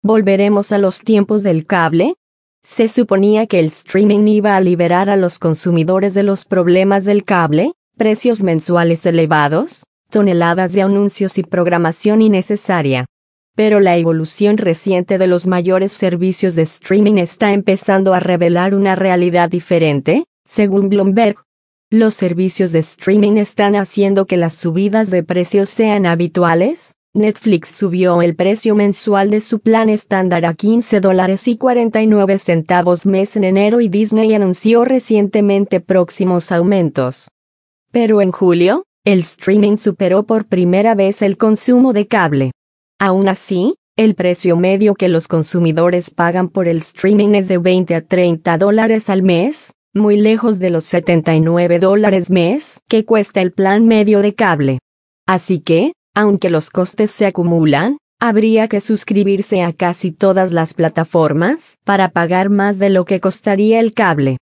¿Volveremos a los tiempos del cable? Se suponía que el streaming iba a liberar a los consumidores de los problemas del cable, precios mensuales elevados, toneladas de anuncios y programación innecesaria. Pero la evolución reciente de los mayores servicios de streaming está empezando a revelar una realidad diferente, según Bloomberg. Los servicios de streaming están haciendo que las subidas de precios sean habituales. Netflix subió el precio mensual de su plan estándar a $15.49 mes en enero y Disney anunció recientemente próximos aumentos. Pero en julio, el streaming superó por primera vez el consumo de cable. Aún así, el precio medio que los consumidores pagan por el streaming es de $20 a $30 al mes, muy lejos de los $79 mes que cuesta el plan medio de cable. Así que, aunque los costes se acumulan, habría que suscribirse a casi todas las plataformas para pagar más de lo que costaría el cable.